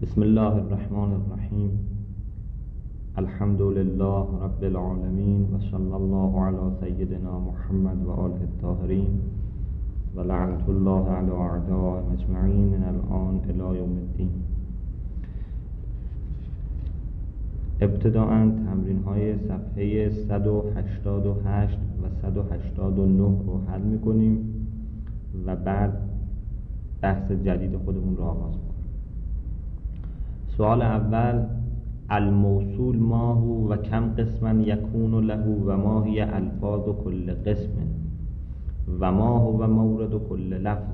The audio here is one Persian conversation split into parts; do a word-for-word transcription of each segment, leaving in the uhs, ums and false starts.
بسم الله الرحمن الرحیم. الحمد لله رب العالمین و صلی الله علی سیدنا محمد و آله الطاهرین و لعنت الله علی اعدائهم اجمعین من الان الی یوم الدین. ابتداءً تمرین های صفحه صد و هشتاد و هشت و صد و هشتاد و نه رو حل میکنیم و بعد بحث جدید خودمون رو آغاز میکنیم. سوال اول: الموصول ما هو و کم قسما یکون له و ما هی الفاظ کل قسم و ما هو مورد کل لفظ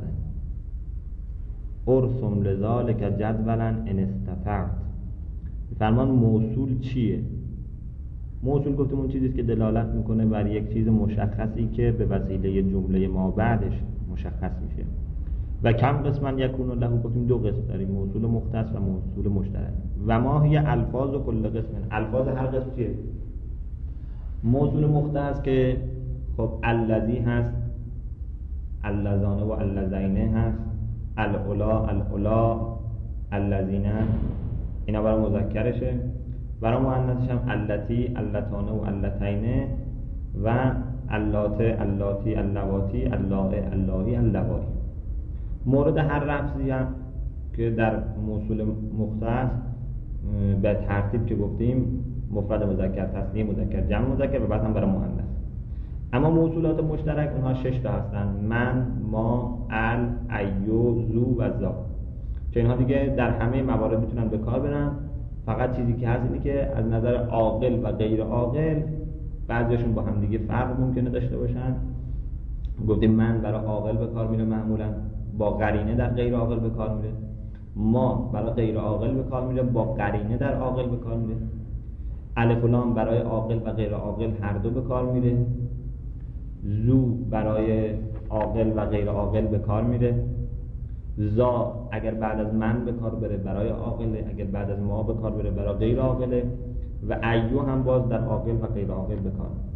ارسم لذالک جدولا ان استطعت. فرمان موصول چیه؟ موصول گفتیم اون چیزیست که دلالت میکنه بر یک چیز مشخصی که به وسیله جمله ما بعدش مشخص میشه. و کم قسما یکون له گفتیم دو قسم داریم، موصول مختص و موصول مشترک. و ما هی الفاظ کل قسم، الفاظ هر قسم چیه؟ موصول مختص که خب الذی هست، اللذانه و اللذینه هست، العلا العلا الذین، اینا برای مذکرشه. برای مؤنثش هم اللتی اللتانه و اللتینه و اللات اللاتی اللواتی اللائه اللایی اللوایی. مورد هر لفظی هم که در موصول مختص به ترتیب که گفتیم مفرد مذکر تثنیه مذکر جمع مذکر و بعد هم برای مؤنث. اما موصولات مشترک اونها شش تا هستن: من، ما، ال، ایو، زو و زا، که اینها دیگه در همه موارد میتونن به کار برن. فقط چیزی که هست اینه که از نظر عاقل و غیر عاقل بعضیشون با هم دیگه فرق ممکنه داشته باشن. گفتیم من برای عاقل به کار میره معمولا با قرینه در غیر عاقل به کار میره. ما برای غیر عاقل به کار میره با قرینه در عاقل به کار میره. الف و لام برای عاقل و غیر عاقل هر دو به کار میره. زو برای عاقل و غیر عاقل به کار میره. زا اگر بعد از من به کار بره برای عاقله، اگر بعد از ما به کار بره برای غیر عاقله. و ایو هم باز در عاقل و غیر عاقل به کار میره.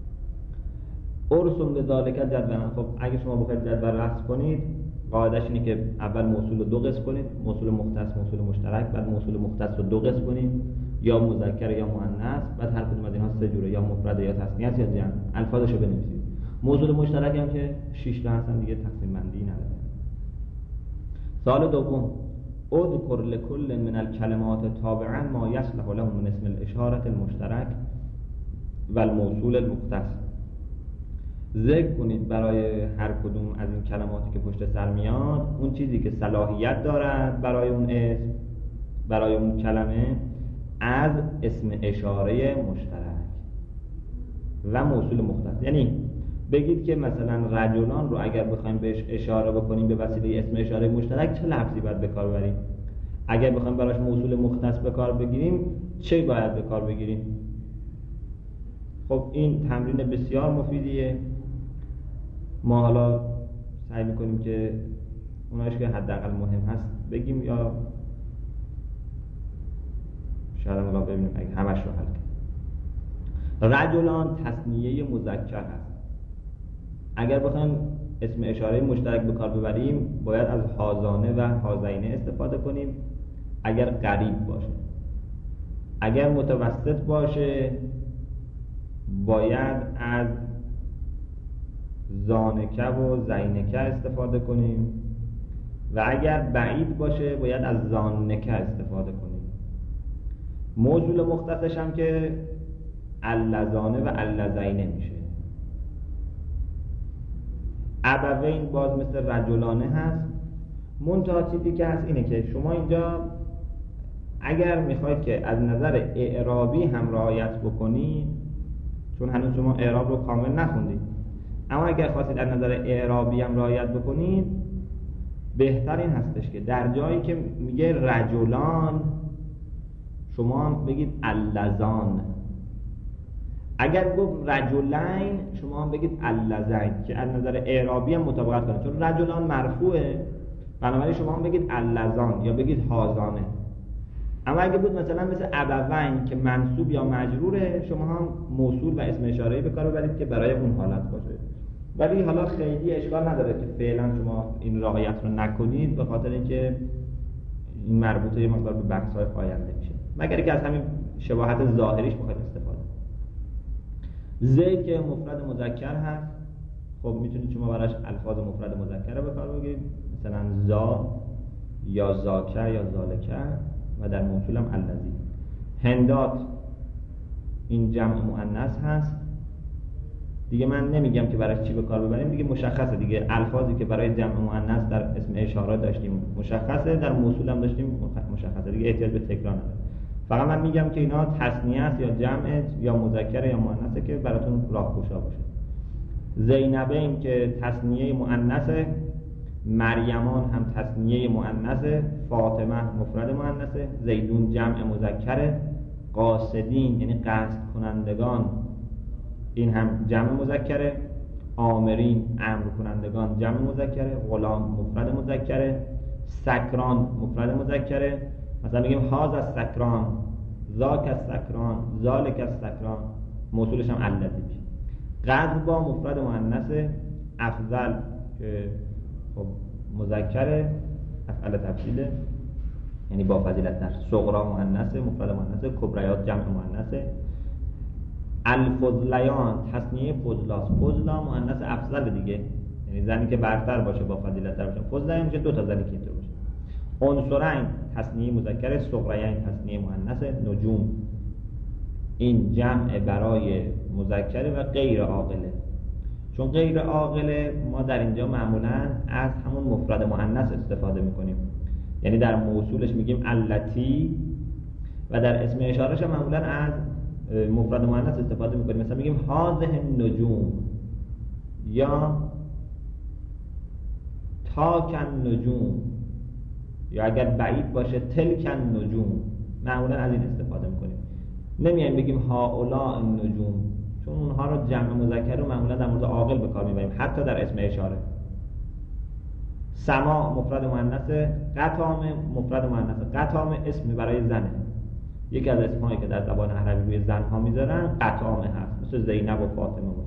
ارسم لذالک جدولا. خب اگه شما بخواید جدول رسم کنید، قاعدش اینه که اول موصول رو دو قسم کنید، موصول مختص موصول مشترک، بعد موصول مختص رو دو قسم کنید، یا مذکر یا مؤنث، بعد هر کدوم از اینها سه جوره، یا مفرد یا تثنیه یا جمع. الفاظش رو بنویسید. موصول مشترک هم که شش تا هستن دیگه تقسیم بندی نداره. سوال دوم: اذکر لكل من الكلمات تابعا ما یصلح له من اسم الاشاره المشترک و الموصول المختص. ذکر کنید برای هر کدوم از این کلماتی که پشت سر میاد اون چیزی که صلاحیت دارد برای اون اسم، برای اون کلمه، از اسم اشاره مشترک و موصول مختص. یعنی بگید که مثلا رجلان رو اگر بخوایم بهش اشاره بکنیم به وسیله اسم اشاره مشترک چه لفظی باید به کار ببریم؟ اگر بخوایم براش موصول مختص به کار بگیریم چه باید به کار بگیریم؟ خب این تمرین بسیار مفیدیه. ما حالا سعی میکنیم که اونایش که حداقل مهم هست بگیم، یا شاید حالا ببینیم اگه همش رو حل کنیم. رجلان تثنیه مذکر هست. اگر بخوایم اسم اشاره مشترک به کار ببریم باید از هازانه و هازینه استفاده کنیم اگر قریب باشه. اگر متوسط باشه باید از زانکه و زینکه استفاده کنیم و اگر بعید باشه باید از زانکه استفاده کنیم. موصول مختصش هم که اللذانه و اللذینه میشه. ابوین باز مثل رجلانه هست. منتها چیزی که هست اینه که شما اینجا اگر میخواید که از نظر اعرابی هم رعایت بکنید، چون هنوز شما اعراب رو کامل نخوندید، اما اگر خواستید از نظر اعرابی هم رعایت بکنید بهتر این هستش که در جایی که میگه رجلان شما هم بگید اللذان. اگر گفت رجلین شما هم بگید اللذین، که از نظر اعرابی هم مطابقت کنه، چون رجلان مرفوعه بنابراین شما هم بگید اللذان یا بگید هازانه. اما اگه بود مثلا مثل ابوین که منصوب یا مجروره، شما هم موصول و اسم اشاره‌ای به کار ببرید که برای اون حالت باشه. ولی حالا خیلی اشکال نداره که فعلا شما این رعایت رو نکنید، به خاطر اینکه این مربوطه یه مقدار به بحث‌های آینده میشه، مگر که از همین شباهت ظاهریش بخواید استفاده. زید که مفرد مذکر هست، خب میتونید شما براش الفاظ مفرد مذکر رو به کار بگیرید، مثلا زا یا زاکه یا زالکه، و در موصول هم الذی. هندات این جمع مؤنث هست دیگه، من نمیگم که براش چی به کار ببریم دیگه، مشخصه دیگه، الفاظی که برای جمع مؤنث در اسم اشاره داشتیم مشخصه، در موصول هم داشتیم مشخصه دیگه، احتیاج به تکرار نداره. فقط من میگم که اینا تثنیه است یا جمع یا مذکر یا مؤنثه که براتون راهگشا باشه. زینبین که تثنیه مؤنثه، مریمان هم تثنیه مؤنثه، فاطمه مفرد مؤنثه، زیدون جمع مذکره، قاصدین یعنی قصد کنندگان این هم جمع مذکره، آمرین امر کنندگان جمع مذکره، غلام مفرد مذکره، سکران مفرد مذکره، مثلا بگیم هاذا السکران، ذاک السکران، ذالک السکران، موصولش هم الذی میشه. قذف با مفرد مؤنثه، افضل که خب مذکره، افعل تفضیله یعنی با فضیلت تر، صغرا مؤنثه مفرد مؤنثه، کبریات جمع مؤنثه. الفضلیان تصنیه فضلاست، فضلا مؤنث افضل دیگه، یعنی زنی که برتر باشه با فضیلت تر باشه. فضلیان میشه دو تا زنی که اینطور باشه. عنصرین تصنیه مذکر، صغریین تصنیه مؤنث. نجوم این جمع برای مذکره و غیر عاقله، چون غیر عاقله ما در اینجا معمولا از همون مفرد مؤنث استفاده میکنیم، یعنی در موصولش میگیم التی و در اسم اشارهش معمولا از مفرد مؤنث استفاده میکنیم، مثلا میگیم هذه النجوم یا تاک النجوم، یا اگر بعید باشه تلک النجوم، معمولا از این استفاده میکنیم. نمیایم بگیم هؤلاء النجوم، چون اونها رو جمع مذکر رو معمولا در مورد عاقل به کار میبریم، حتی در اسم اشاره. سما مفرد مؤنث، قطام مفرد مؤنث، قطام اسم برای زنه، یکی از اسمایی که در زبان عربی روی زنها میذارن قطامه هست، مثل زینب و فاطمه و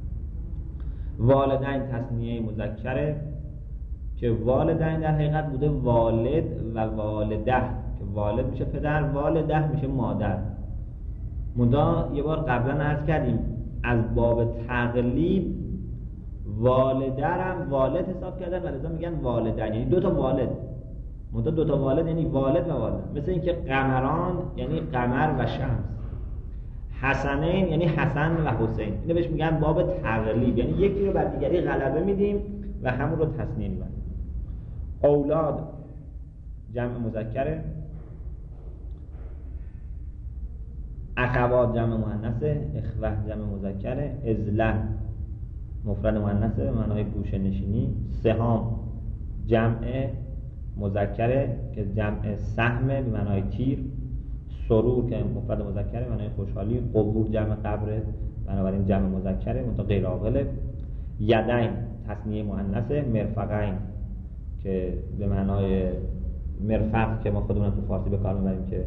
والدین تصنیه مذکره که والدین در حقیقت بوده والد و والده، که والد میشه پدر، والده میشه مادر. منتها یه بار قبلا عرض کردیم از باب تقلیب والدرم والد حساب کردن و لذا میگن والدین، یعنی دو تا والد، منتها دو تا والد یعنی والد و والد. مثل اینکه قمران یعنی قمر و شمس، حسنین یعنی حسن و حسین، اینو بهش میگن باب تقلیب، یعنی یکی رو بر دیگری غلبه میدیم و همون رو تثنیه میبریم. اولاد جمع مذکره، اخوات جمع مؤنثه، اخوه جمع مذکره، ازله مفرد مؤنثه به معنای گوشه نشینی، سهام جمع مذکره که جمع سهم به معنای تیر، سرور که مفرد مذکره به معنای خوشحالی، قبور جمع قبره بنابراین جمع مذکره منتها غیر عاقله. یدین تثنیه مؤنثه، مرفقین که به معنای مرفق که ما خودمون تو فارسی به کار میبریم که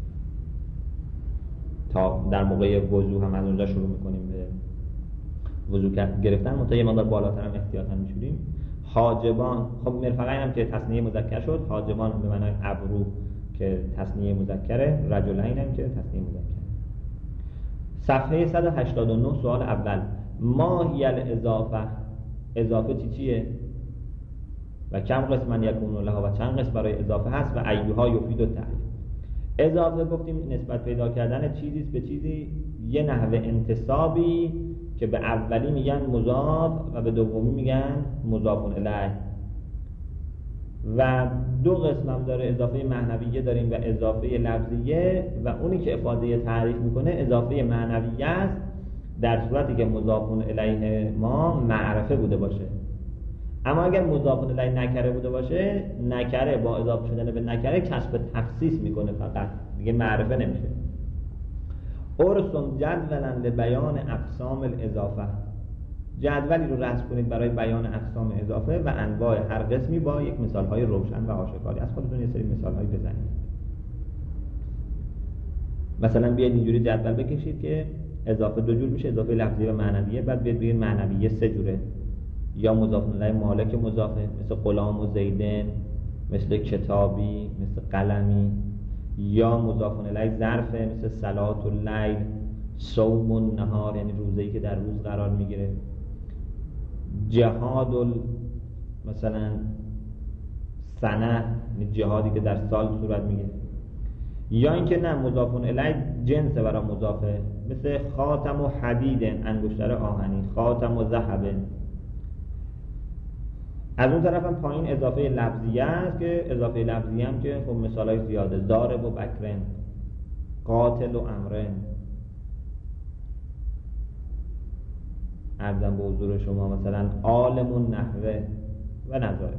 تا در موقع وضو هم از اونجا شروع میکنیم به وضو گرفتن، منتها یه مقدار بالاتر هم احتیاطاً میشوریم. حاجبان خب مرفقین هم که تصنیه مذکر شد، حاجبان به معنای ابرو که تصنیه مذکره، رجلین هم که تصنیه مذکره. صفحه صد و هشتاد و نه سوال اول، ما هی الاضافه، اضافه چی چیه و کم قسمن یکون لها و چند قسم برای اضافه هست و ایها یفید التعریف. اضافه گفتیم نسبت پیدا کردن چیزی به چیزی، یه نحوه انتسابی که به اولی میگن مضاف و به دومی میگن مضاف الیه، و دو قسم هم داره، اضافه معنویه داریم و اضافه لفظیه، و اونی که افاده تعریف میکنه اضافه معنویه است در صورتی که مضاف الیه ما معرفه بوده باشه. اما اگر مضاف الیه نکره بوده باشه، نکره با اضافه شدن به نکره کسب تخصیص میکنه، فقط دیگه معرفه نمیشه. ارسم جدولا لبیان اقسام الاضافه، جدولی رو رسم کنید برای بیان اقسام اضافه و انواع هر قسمی با یک مثالهای روشن و آشکاری. از خودتون یه سری مثالهایی بزنید. مثلا بیاید اینجوری جدول بکشید که اضافه دو جور میشه، اضافه لفظی و معنویه، بعد بیاید بگید معنویه سه جوره، یا مضاف الیه مالک مضافه مثل غلام و زیدن مثل کتابی، مثل قلمی، یا مضاف الیه ظرفه مثل صلات اللیل، صوم النهار یعنی روزه‌ای که در روز قرار میگیره، جهاد ال... مثلا سنه یعنی جهادی که در سال صورت میگیره، یا اینکه نه مضاف الیه جنس برای مضافه، مثل خاتم و حدید انگشتر آهنی، خاتم و ذهب. از اون طرف هم پایین اضافه لفظیه است که اضافه لفظیه هم که خب مثالای زیاده، ضارب و بکرن، قاتل و امرن. عرضم به حضور شما مثلا عالم و نحوه و نظاره.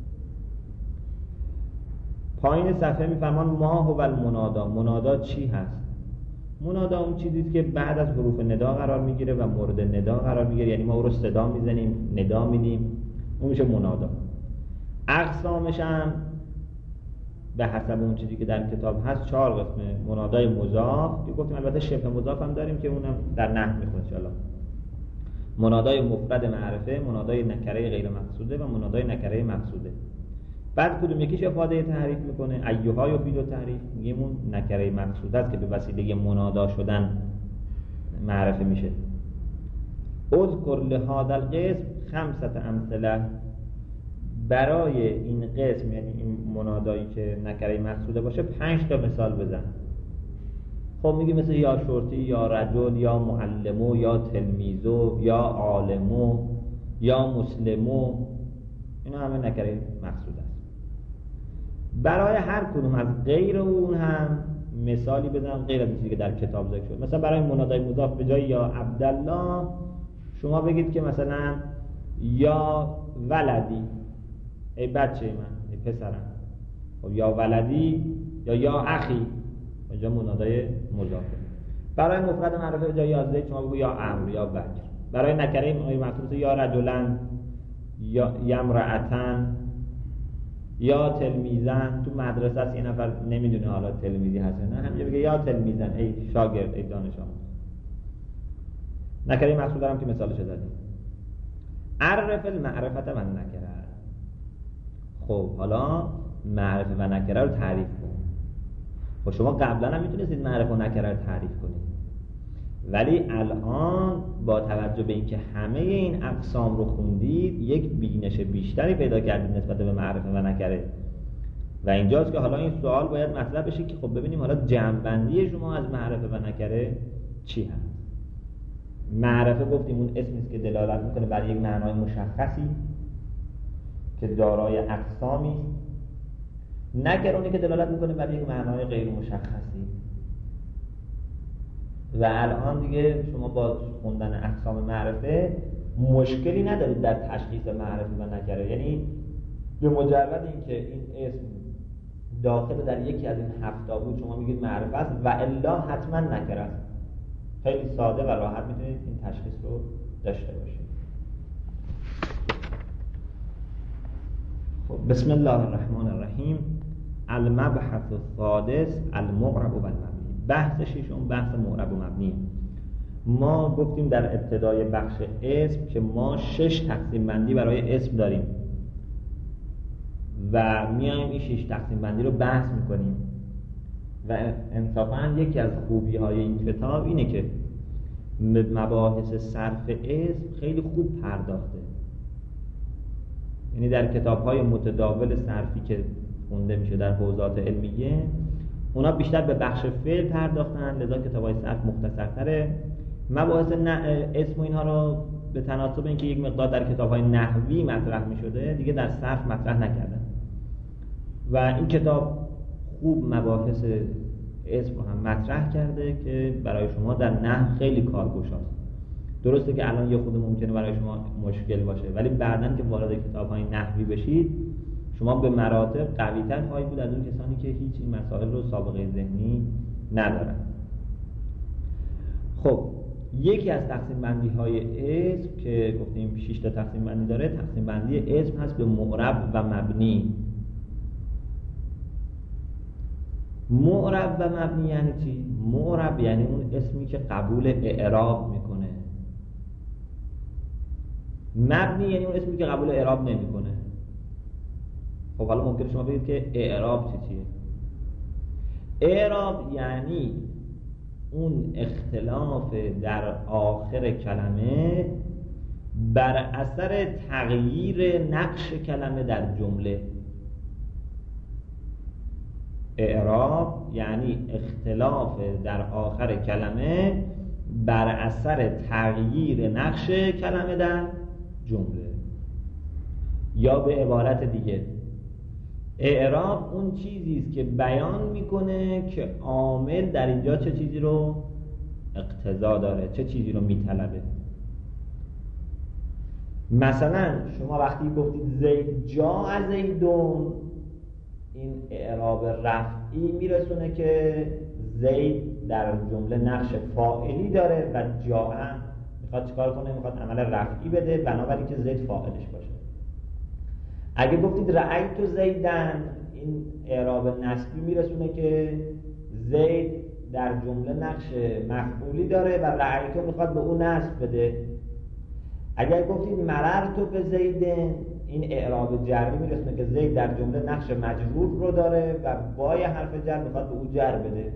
پایین صفحه میفرمان ما هو المنادا. منادا چی هست؟ منادا اون چیزیست که بعد از حروف ندا قرار میگیره و مورد ندا قرار میگیره، یعنی ما او رو صدا میزنیم، ندا میدیم، اون میشه منادا. اقسامش هم به حسب اون چیزی که در کتاب هست چهار قسمه. منادای مضاف که گفتیم، البته شبه مضاف هم داریم که اونم در نحو میخونه ان شاء الله. منادای مفرد معرفه، منادای نکره غیر مقصوده و منادای نکره مقصوده. بعد کدوم یکیش افاده تحریف میکنه؟ ایها یفید التحریف، میگیم اون نکره مقصوده است که به وسیله منادا شدن معرفه میشه. اذکر لهذا القسم خمسة امثله. برای این قسم یعنی این منادایی که نکره مقصوده باشه پنج تا مثال بزن. خب میگه مثل یا شرطی، یا رجل، یا معلمو، یا تلمیذو، یا عالمو، یا مسلمو، اینا همه نکره مقصود است. برای هر کدوم از غیر اون هم مثالی بزن غیر از چیزی که در کتاب ذکر شد. مثلا برای منادای مضاف به جای یا عبدالله شما بگید که مثلا یا ولدی، ای بچه من، ای پسرم. خب یا ولدی یا یا اخی، اینجا منادای مضافه. برای مفرد معرفه به جای یا زید شما بگو یا امر، یا بکر. برای نکره مقصود یا رجلن، یا یمرأتن، یا تلمیزن. تو مدرسه است یه نفر نمیدونه حالا تلمیزی هست نه، همینجا بگه یا تلمیزن، ای شاگرد، ای دانش آموز. نکره مقصود دارم که مثالش زدیم. عرف المعرفت و نکره. خب حالا معرفه و نکره رو تعریف کن. خب شما قبلا هم میتونستید معرفه و نکره رو تعریف کنید، ولی الان با توجه به اینکه همه این اقسام رو خوندید یک بینش بیشتری پیدا کردید نسبت به معرفه و نکره، و اینجاست که حالا این سوال باید مطرح بشه که خب ببینیم حالا جمع‌بندی شما از معرفه و نکره چی هست. معرفه گفتیم اون اسمی است که دلالت میکنه بر یک معنای مشخصی که دارای اقسامی است. نکره اونی که دلالت میکنه بر یک معنای غیر مشخصی. و الان دیگه شما با خوندن اقسام معرفه مشکلی ندارید در تشخیص معرفه و نکره، یعنی به مجرد اینکه این اسم داخل در یکی از این هفت بود شما میگید معرفه است و الا حتما نکره است. خیلی ساده و راحت میتونید این تشخیص رو داشته باشید. خب بسم الله الرحمن الرحیم. المبحث السادس المعرب و المبنی. بحث ششم بحث معرب و مبنی. ما گفتیم در ابتدای بخش اسم که ما شش تقسیم بندی برای اسم داریم و میایم این شش تقسیم بندی رو بحث میکنیم و انصافاً یکی از خوبی های این کتاب اینه که مباحث صرف اسم خیلی خوب پرداخته. یعنی در کتاب های متداول صرفی که خونده میشه در حوزات علمیه اونا بیشتر به بخش فعل پرداختن، لذا کتاب‌های صرف مختصرتره. مباحث اسم و اینها رو به تناسب اینکه یک مقدار در کتاب‌های نحوی مطرح می‌شده دیگه در صرف مطرح نکردن و این کتاب خوب مباحث اسم رو هم مطرح کرده که برای شما در نحو خیلی کارگشاست. درسته که الان یه خود ممکنه برای شما مشکل باشه، ولی بعداً که وارد کتاب‌های نحوی بشید شما به مراتب قوی‌تر خواهید بود از اون کسانی که هیچ این مسائل رو سابقه ذهنی ندارن. خب یکی از تقسیم بندی های اسم که گفتیم شش تا تقسیم بندی داره، تقسیم بندی اسم هست به معرب و مبنی. معرب و مبنی یعنی چی؟ معرب یعنی اون اسمی که قبول اعراب میکنه. مبنی یعنی اون اسمی که قبول اعراب نمیکنه. خب حالا ممکنه شما بگید که اعراب چی چیه؟ اعراب یعنی اون اختلاف در آخر کلمه بر اثر تغییر نقش کلمه در جمله. اعراب یعنی اختلاف در آخر کلمه بر اثر تغییر نقش کلمه در جمله. یا به عبارت دیگه، اعراب اون چیزی است که بیان میکنه که عامل در اینجا چه چیزی رو اقتضا داره، چه چیزی رو میطلبه. مثلا شما وقتی گفتید زید جا زیدون، این اعراب رفعی میرسونه که زید در جمله نقش فاعلی داره و جا میخواد چیکار کنه؟ میخواد عمل رفعی بده، بنابراین که زید فاعلش باشه. اگه گفتید رأیت زیدن، این اعراب نسبی میرسونه که زید در جمله نقش مفعولی داره و رأیت میخواد به اون نسب بده. اگر گفتید مررت به زیدن، این اعراب جری میرسونه که زید در جمله نقش مجرور رو داره و با یه حرف جر میخواد به اون جر بده.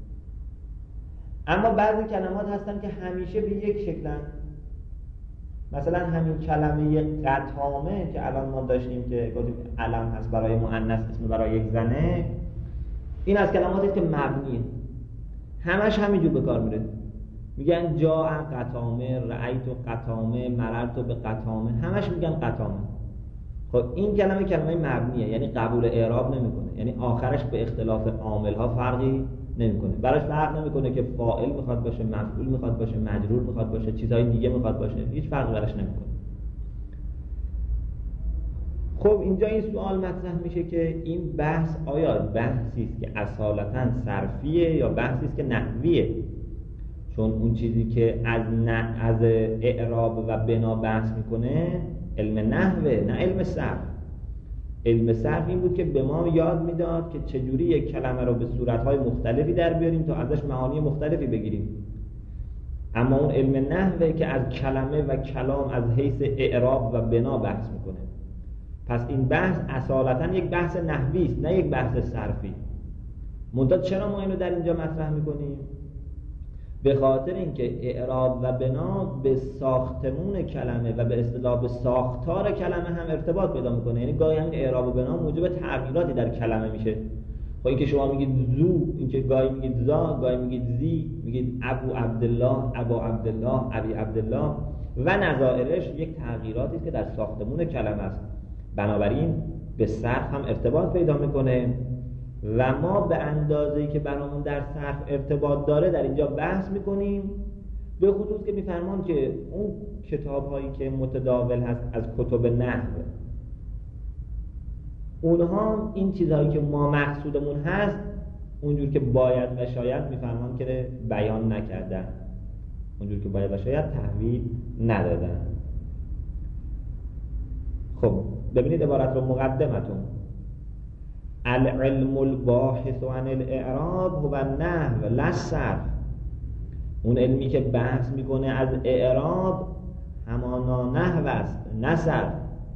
اما بعضی کلمات هستن که همیشه به یک شکلن. مثلا همین کلمه قطامه که الان ما داشتیم که گفتیم علم هست برای مؤنث، اسم برای یک زنه، این از کلماتی که مبنیه، همش همینجور به کار میره. میگن جاء قطامه، رأیت قطامه، مررت به قطامه، همش میگن قطامه. خب این کلمه کلمه مبنیه، یعنی قبول اعراب نمیکنه، یعنی آخرش به اختلاف عامل ها فرقی نمیکنه. براش فرق نمیکنه که فاعل میخواد باشه، مفعول میخواد باشه، مجرور میخواد باشه، چیزهای دیگه میخواد باشه، هیچ فرقی براش نمیکنه. خب اینجا این سوال مطرح میشه که این بحث آیا بحثی است که اصالتاً صرفیه یا بحثی است که نحویه؟ چون اون چیزی که از نه از اعراب و بنا بحث میکنه علم نحوه، نه علم صرف. علم صرف این بود که به ما یاد میداد که چجوری یک کلمه رو به صورتهای مختلفی در بیاریم تا ازش معانی مختلفی بگیریم. اما اون علم نحوه که از کلمه و کلام از حیث اعراب و بنا بحث میکنه. پس این بحث اصالتاً یک بحث نحوی است، نه یک بحث صرفی. منتها چرا ما اینو در اینجا مطرح میکنیم؟ به خاطر اینکه اعراب و بنا به ساختمون کلمه و به اصطلاح به ساختار کلمه هم ارتباط پیدا میکنه. یعنی گاهی همین اعراب و بنا موجب تغییراتی در کلمه میشه. خب اینکه شما میگید زو، اینکه گاهی میگید زا، گاهی میگید زی، میگید ابو عبدالله، ابا عبدالله، ابی عبدالله و نظائرش، یک تغییراتی است که در ساختمون کلمه است. بنابراین به صرف هم ارتباط پیدا میکنه و ما به اندازه‌ای که برامون در صرف ارتباط داره در اینجا بحث میکنیم. به خصوص که میفرمان که اون کتاب‌هایی که متداول هست از کتب نحو، اونها این چیزهایی که ما مقصودمون هست اونجور که باید و شاید میفرمان که بیان نکردن، اونجور که باید و شاید تحویل ندادن. خب ببینید عبارت رو، مقدمتون: العلم الباحث عن الاعراب هو النحو لا الصرف. اون علمی که بحث میکنه از اعراب همانا نحو است، نه صرف.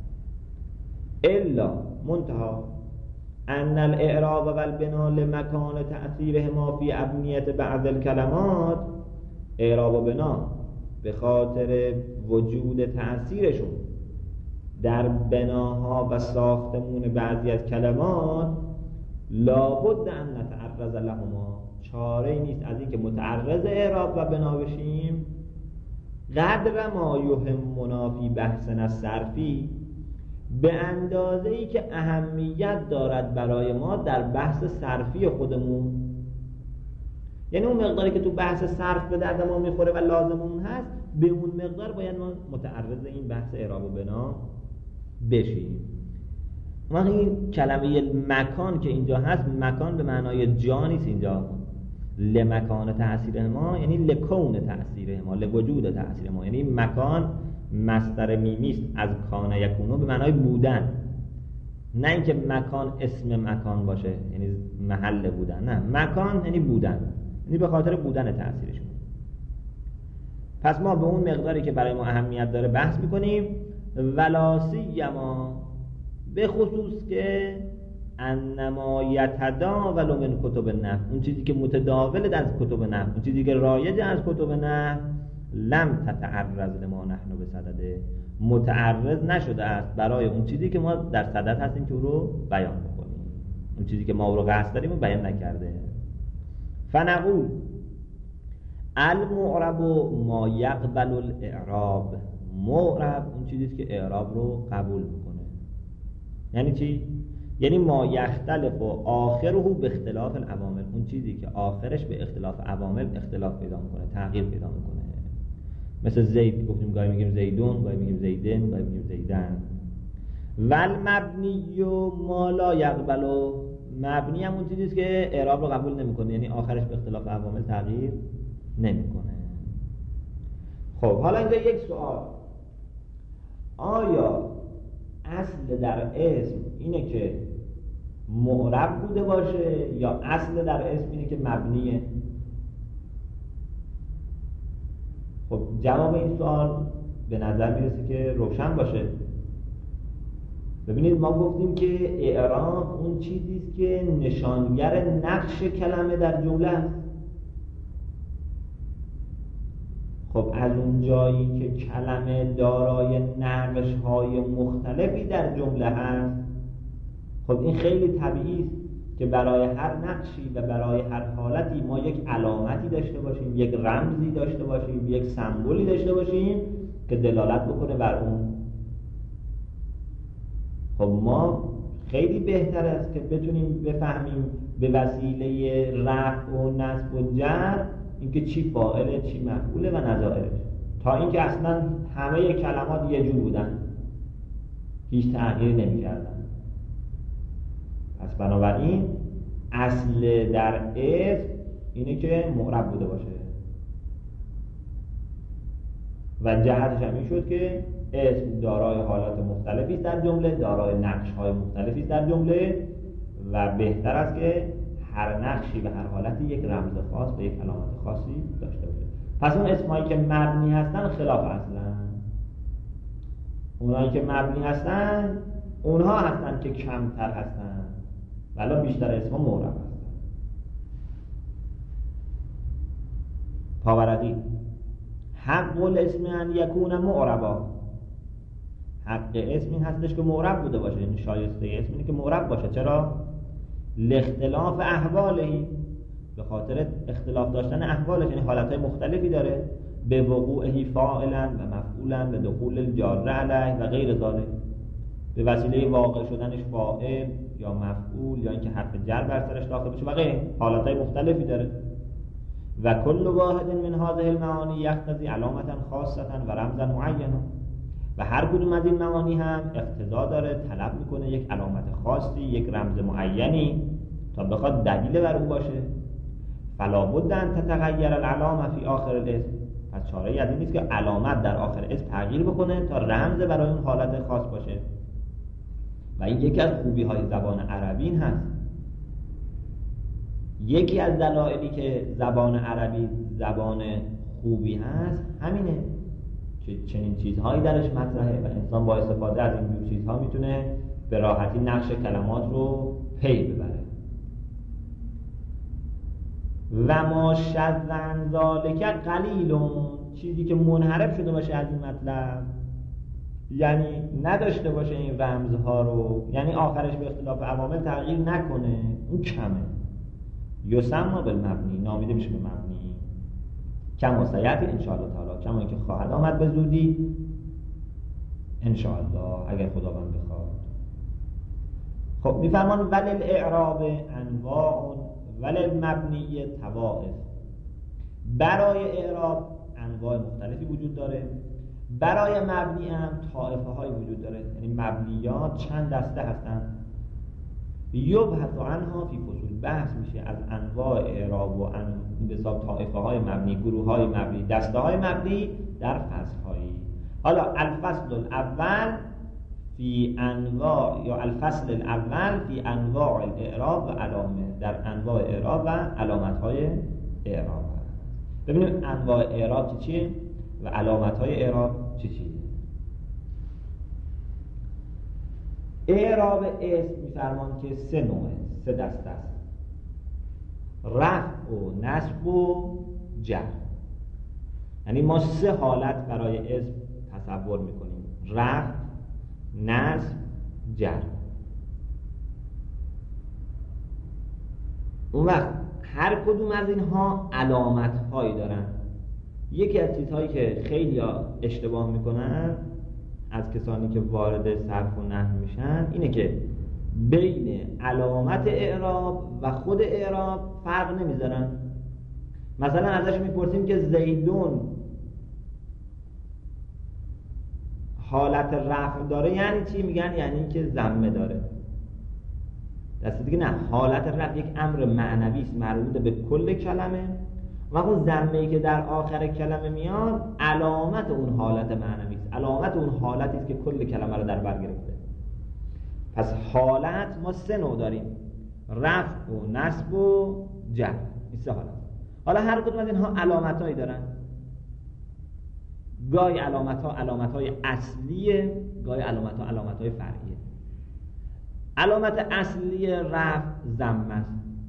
الا منتها ان الاعراب والبنا لمکان تأثیرهما فی ابنیت بعض الکلمات، اعراب و بنا به خاطر وجود تأثیرشون در بناها و ساختمون بعضی از کلمات، لابد ان نتعرض لهما، چاره نیست از این که متعرض اعراب و بنا بشیم، قدر ما یهمنا فی بحثنا الصرفی، به اندازه‌ای که اهمیت دارد برای ما در بحث صرفی خودمون. یعنی اون مقداری که تو بحث صرف به درد ما میخوره و لازمون هست، به اون مقدار باید ما متعرض این بحث اعراب و بنا بشیم. ما این کلمه مکان که اینجا هست، مکان به معنای جا نیست اینجا. لمکان تأثیر ما یعنی لکون تأثیر ما، لوجود تأثیر ما. یعنی مکان مصدر میمی است از کان یکونو به معنای بودن، نه اینکه مکان اسم مکان باشه یعنی محل بودن، نه، مکان یعنی بودن، یعنی به خاطر بودن تأثیرش. پس ما به اون مقداری که برای ما اهمیت داره بحث میکنیم. ولا سیما به خصوص که انما یتداول من کتب النحو، اون چیزی که متداول از کتب نحو، اون چیزی که رایج از کتب نحو، لم تتعرض لما نحن بصدده، متعرض نشده است برای اون چیزی که ما در صدد هستیم که او رو بیان بکنیم، اون چیزی که ما او رو قصد داریم و بیان نکرده. فنقول المعرب ما یقبل الاعراب، معرب اون چیزی است که اعراب رو قبول میکنه. یعنی چی؟ یعنی ما یختلف و آخره به اختلاف العوامل، اون چیزی که آخرش به اختلاف عوامل اختلاف پیدا میکنه، تغییر پیدا میکنه. مثل زید گفتیم گاهی میگیم زیدون، گاهی میگیم زیدن، گاهی میگیم زیدن. والمبنی ما لا یقبل، مبنی هم اون چیزی است که اعراب رو قبول نمیکنه، یعنی آخرش به اختلاف عوامل تغییر نمیکنه. خب حالا اینجا یک سوال، آیا اصل در اسم اینه که معرب بوده باشه یا اصل در اسم اینه که مبنیه؟ خب جواب این سوال به نظر میرسه که روشن باشه. ببینید ما گفتیم که اعراب اون چیزی است که نشانگر نقش کلمه در جمله است. خب از اون جایی که کلمه دارای نقش‌های مختلفی در جمله هست، خب این خیلی طبیعی است که برای هر نقشی و برای هر حالتی ما یک علامتی داشته باشیم، یک رمزی داشته باشیم، یک سمبولی داشته باشیم که دلالت بکنه بر اون. خب ما خیلی بهتر است که بتونیم بفهمیم به وسیله رفع و نصب و جر اینکه چی فاعله، چی مفعوله و نظائرش، تا اینکه اصلا همه کلمات یه جور بودن، هیچ تغییری نمی‌کردن. پس بنابراین اصل در اسم اینه که معرب بوده باشه و جهتش هم این شد که اسم دارای حالات مختلفی است در جمله، دارای نقش‌های مختلفی است در جمله و بهتر است که هر نقشی و هر حالتی یک رمز خاص و یک علامت خاصی داشته باشه. پس اون اسمایی که مبنی هستن خلاف اصلن، اونایی که مبنی هستن اونها هستن که کمتر هستن ولی بیشتر اسمها معرب هستن. پاورقی حق الاسم ان یکون معربا، حق اسم این هستش که معرب بوده باشه، یعنی شایسته اسم اینه که معرب باشه. چرا؟ لاختلاف احوالهی، به خاطر اختلاف داشتن احوالش، یعنی حالتهای مختلفی داره، به وقوعهی فاعلا و مفعولا و دخول الجار علیه و غیر ذالک، به وسیله واقع شدنش فاعل یا مفعول یا اینکه حرف جر بر سرش داخل بشه و غیر، حالتهای مختلفی داره. و کل واحد من هذه المعانی یقتضی علامتا خاصه و رمزا معینا، و هر کدوم از این معانی هم اقتضا داره، طلب میکنه یک علامت خاصی، یک رمز معینی تا بخواد دلیل بر اون باشه. فلا بد ان تتغیر العلامه فی آخر الاسم، پس چاره ای از این نیست که علامت در آخر اسم تغییر بکنه تا رمز برای اون حالت خاص باشه. و این یکی از خوبی های زبان عربی هست. یکی از دلایلی که زبان عربی زبان خوبی هست همینه که چنین چیزهایی درش مطرحه و انسان با استفاده از این جور چیزها میتونه به راحتی نقش کلمات رو پی ببره. و ما شذن ذالک قلیلون، چیزی که منحرف شده باشه از این مطلب، یعنی نداشته باشه این رمزها رو، یعنی آخرش به اختلاف عوامل تغییر نکنه، اون کمه. یسمى بالمبنی، نامیده میشه به مبنی، کما سیأتی ان شاء الله تعالی، کما اینکه خواهد آمد به زودی ان شاء الله اگر خداوند بخواد. خب میفرمان ولی الاعراب انواع ولی المبنی طوائف، برای اعراب انواع مختلفی وجود داره، برای مبنی هم طائفه های وجود داره، یعنی مبنیات چند دسته هستند. یبحث عنها فی فصول، بحث میشه از انواع اعراب و ان حساب طائفه های مبنی، گروه های مبنی، دسته های مبنی در فصل هایی. حالا الفصل الاول فی انواع یا الفصل الاول فی انواع الاعراب و علامه، در انواع اعراب و علامت های اعراب. ببینیم انواع اعراب چی چیه و علامت های اعراب چی چیه. اعراب اسم میفرمان که سه نوعه، سه دسته است: رفع و نصب و جر. یعنی ما سه حالت برای اسم تصور میکنیم: رفع، نصب، جر. اون وقت هر کدوم از اینها علامت هایی دارن. یکی از چیزهایی که خیلی اشتباه میکنن از کسانی که وارد صرف و نحو میشن اینه که بین علامت اعراب و خود اعراب فرق نمیذارن. مثلا ازش میپرسیم که زیدون حالت رفع داره یعنی چی؟ میگن یعنی که ضمه داره. دسته دیگه نه، حالت رفع یک امر معنوی است مربوط به کل کلمه و اون ضمه‌ای که در آخر کلمه میاد علامت اون حالت معنوی است، علامت اون حالتی است که کل کلمه رو در بر گرفته. پس حالت ما سه نوع داریم: رفع و نصب و جر. این سه حالت. حالا هر کدوم از اینها علامتایی دارن. گاهی علامت‌ها علامت‌های اصلیه، گاهی علامت‌ها علامت‌های فرعیه. علامت اصلی رفع ضمه است.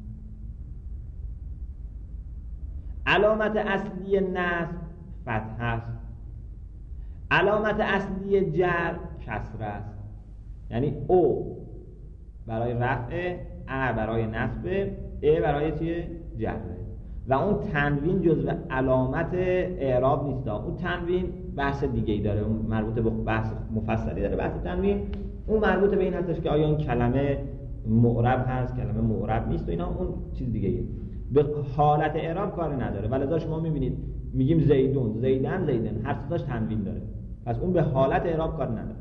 علامت اصلی نصب فتحه است. علامت اصلی جر کسره است. یعنی او برای رفع، ا برای نصب، ا برای چیه؟ جره. و اون تنوین جزو علامت اعراب نیست. اون تنوین بحث دیگه ای داره، اون مربوط به بحث مفصلی داره. بحث تنوین اون مربوط به این هستش که آیا این کلمه معرب هست، کلمه معرب نیست و اینا، اون چیز دیگه ایه. به حالت اعراب کار نداره. ولذا شما میبینید میگیم زیدون، زیدن، زیدن، هر ستاش تنوین داره. پس اون به حالت اعراب کار نداره.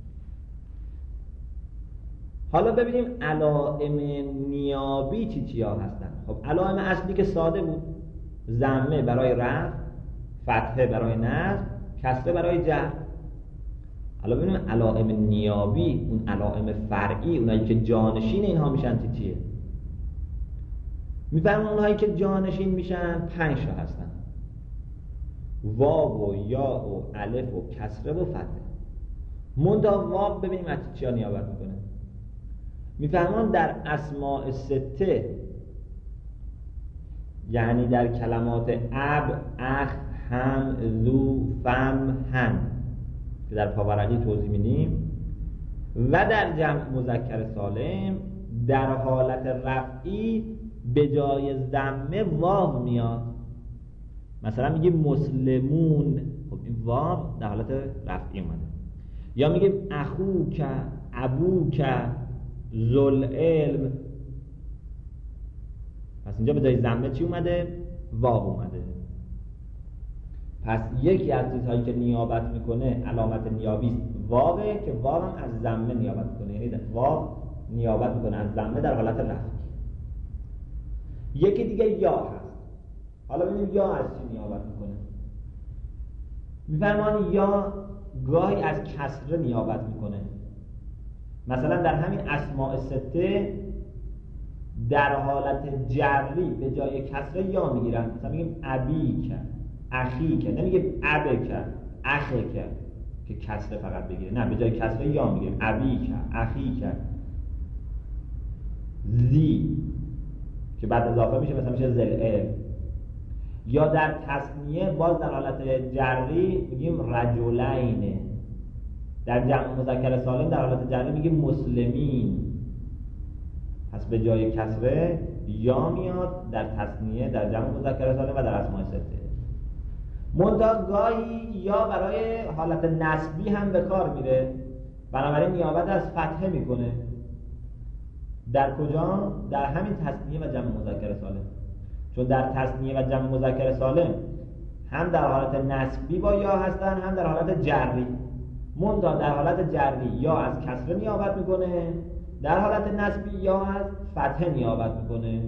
حالا ببینیم علائم نیابی چی چیا هستن. خب علائم اصلی که ساده بود: ضمه برای رفع، فتحه برای نصب، کسره برای جر. حالا ببینیم علائم نیابی، اون علائم فرعی، اونایی که جانشین اینها میشن چی چیه؟ میفهمون اونهایی که جانشین میشن پنج تا هستن: واو و یا و الف و کسره و فتحه. منتها واو ببینیم از چیا نیابت میکنه. میفهمون در اسماء سته، یعنی در کلمات اب، اخ، هم، ذو، فم، هن که در پاورقی توضیح میدیم و در جمع مذکر سالم در حالت رفعی به جای ضمه واو میاد. مثلا میگیم مسلمون، خب این واو در حالت رفعی اومده. یا میگیم اخوک، ابوک، ذل علم. پس اینجا به جای ضمه چی اومده؟ واو اومده. پس یکی از چیزهایی که نیابت میکنه، علامت نیابی واوه که واو هم از ضمه نیابت میکنه. یعنی واو نیابت میکنه از ضمه در حالت رفع. یکی دیگه یا هست. حالا ببینیم یا از چی نیابت میکنه. میفرمان یا گاهی از کسره نیابت میکنه. مثلا در همین اسماء سته در حالت جری به جای کسره یا میگیرن. مثلا میگیم ابیک، اخیک، نمیگیم ابک، اخک که کسره فقط بگیره، نه، به جای کسره یا میگیم ابیک، اخیک، زی که بعد اضافه میشه مثلا میشه زلعه. یا در تثنیه باز در حالت جری میگیم رجلین. در جمع مذکر سالم در حالت جری میگیم مسلمین. پس به جای کسره یا میاد در تثنیه، در جمع مذکر سالم و در اسماء سته. منتها گاهی یا برای حالت نسبی هم به کار میره، بنابراین نیابت از فتحه میکنه. در کجا؟ در همین تثنیه و جمع مذکر سالم. چون در تثنیه و جمع مذکر سالم هم در حالت نسبی با یا هستن، هم در حالت جری. منتها در حالت جری یا از کسره نیابت میکنه، در حالت نسبی یا از فتحه نیابت میکنه.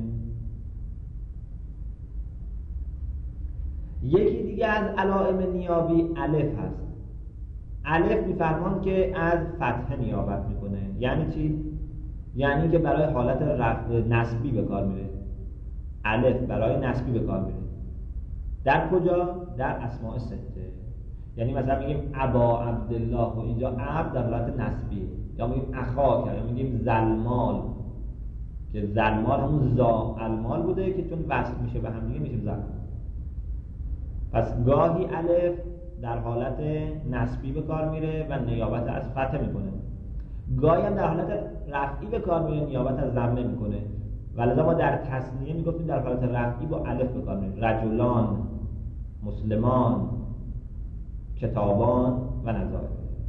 یکی دیگه از علائم نیابی الف هست. الف میفرمان که از فتحه نیابت میکنه. یعنی چی؟ یعنی که برای حالت رفع نسبی به کار میره. الف برای نسبی به کار میره. در کجا؟ در اسماء سته. یعنی مثلا میگیم ابا عبدالله و اینجا اب در حالت نسبیه. یا میگیم اخا یا میگیم زلمال که زلمال همون زا المال بوده که چون وصل میشه به هم دیگه میشه زلمال. پس گاهی الف در حالت نسبی به کار میره و نیابت از فتحه میکنه، گاهی هم در حالت رفعی به کار میره نیابت از ضمه میکنه. ولذا ما در تثنیه میگفتیم در حالت رفعی با الف به کار میره، رجلان، مسلمان، کتابان و نظائر.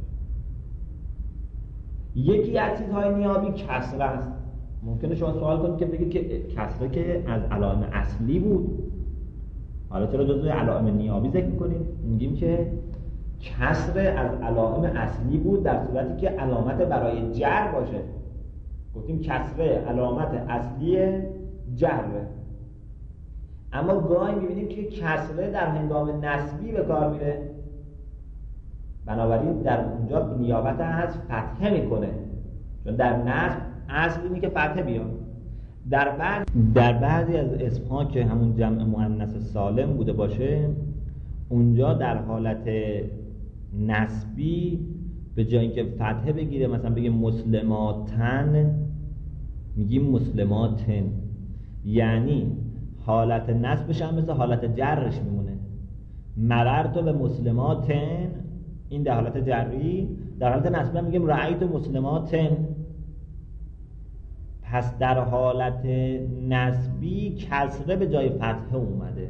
یکی از چیزهای نیابی کسره است. ممکنه شما سوال کنید که بگید که کسره که از علائم اصلی بود، حالا چرا جزو علائم نیابی ذکر میکنید؟ میگیم که کسره از علائم اصلی بود در صورتی که علامت برای جر باشه. گفتیم کسره علامت اصلی جره، اما گاهی میبینیم که کسره در هنگام نسبی به کار میره، بنابراین در اونجا نیابت از فتحه میکنه، چون در نسب اصل اینه که فتحه بیاد. در بعض در بعضی از اسمها که همون جمع مؤنث سالم بوده باشه، اونجا در حالت نسبی به جای اینکه فتحه بگیره مثلا بگیم مسلماتن، میگیم مسلماتن، یعنی حالت نسبش هم مثل حالت جرش میمونه. مررت به مسلماتن، این در حالت جری، در حالت نسبی هم میگیم رأیت مسلماتن. پس در حالت نسبی کسره به جای فتحه اومده.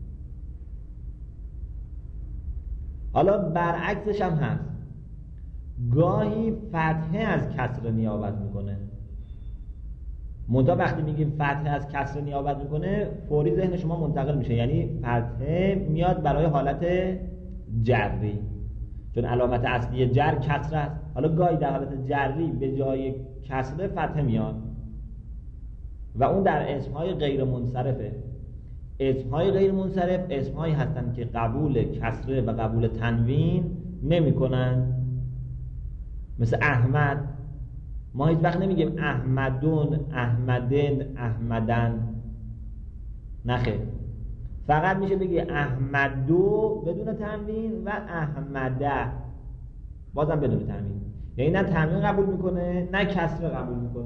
حالا برعکسش هم هست، گاهی فتحه از کسره نیابت میکنه. منتها وقتی میگیم فتحه از کسره نیابت میکنه فوری ذهن شما منتقل میشه، یعنی فتحه میاد برای حالت جری، چون علامت اصلی جر کسره است. حالا گاهی در حالت جری به جای کسره فتحه میاد و اون در اسمهای غیر منصرفه. اسمهای غیر منصرف اسمهایی هستند که قبول کسره و قبول تنوین نمی کنن. مثل احمد، ما هیچ وقت نمیگیم احمدون، احمدن، احمدن، نخیر، فقط میشه بگی احمدو بدون تنوین و احمده بازم بدون تنوین، یعنی نه تنوین قبول میکنه نه کسره قبول میکنه.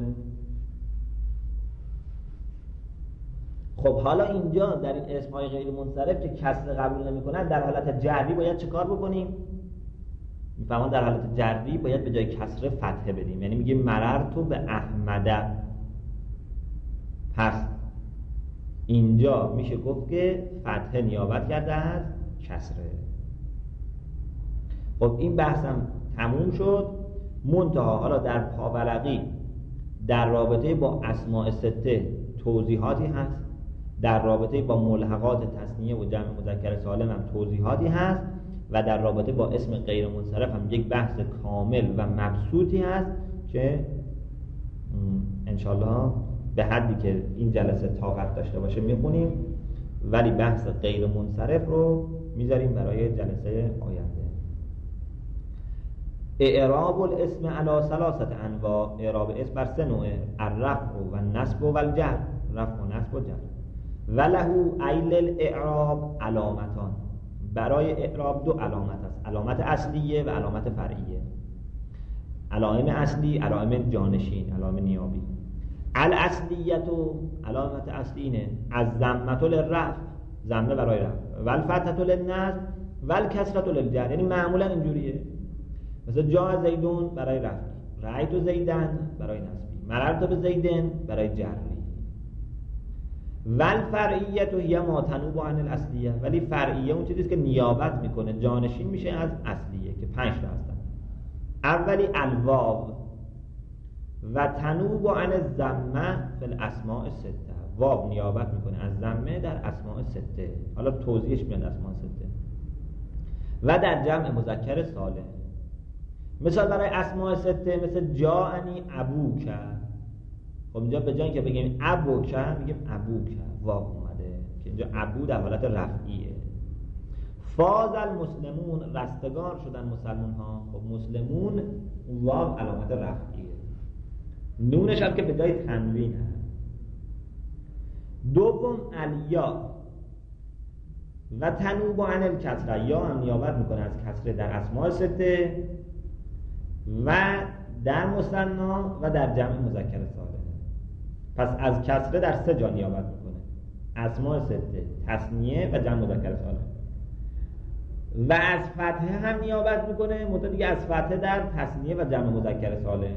خب حالا اینجا در این اسمهای غیر منصرف که کسره قبول نمیکنن در حالت جری باید چه کار بکنیم؟ میفهمون در حالت جری باید به جای کسره فتحه بدیم، یعنی میگیم مررتو به احمده. پس اینجا میشه گفت که فتحه نیابت کرده از کسره. خب این بحثم تموم شد. منتها حالا در پاورقی در رابطه با اسماء سته توضیحاتی هست، در رابطه با ملحقات تثنیه و جمع مذکر سالم هم توضیحاتی هست و در رابطه با اسم غیر منصرف هم یک بحث کامل و مبسوطی هست که انشالله به حدی که این جلسه طاقت داشته باشه میخونیم، ولی بحث غیر منصرف رو میذاریم برای جلسه آینده. اعراب الاسم علی ثلاثه انواع، اعراب اسم بر سه نوعه: الرفع و النصب و الجر، رفع و نصب و جر. وله ایل الاعراب علامتان، برای اعراب دو علامت است، علامت اصلیه و علامت فرعیه. علائم اصلی علائم جانشین، علائم نیابی. الاصلیت علامت اصلینه از ضمه للرفع، ضمه برای رفع، و الفتحه للنصب و الکسره للجر، یعنی معمولا اینجوریه، مثلا جاء زیدون برای رفعی، رأیت زیدن برای نصبی، مررت به زیدن برای جری. والفرعیه هی ما تنوب عن الاصلیه، ولی فرعیه اون چیزیست که نیابت میکنه، جانشین میشه از اصلیه که پنج تا هستن. اولی الواو و تنوب عن الضمه فی الاسماء سته، واو نیابت میکنه از ضمه در اسماء سته. حالا توضیحش میاد اسماء سته. و در جمع مذکر سالم، مثال برای اسماء سته مثل جاءنی ابوک. خب اینجا به جای اینکه بگیم ابوک میگیم ابوک، واو اومده که اینجا ابو در حالت رفعیه. فاز المسلمون، رستگار شدن مسلمون ها. خب مسلمون واو علامت رفعیه، نونش هم که به جای تنوین هست. دوم الیا و تنوب عن الکسره، یا هم نیابت میکنه از کسره در اسماء سته و در مثنا و در جمع مذکر سالم. پس از کسره در سه جا نیابت میکنه: اسماء سته، تثنیه و جمع مذکر سالم. و از فتحه هم نیابت میکنه، منتها دیگه از فتحه در تثنیه و جمع مذکر سالم.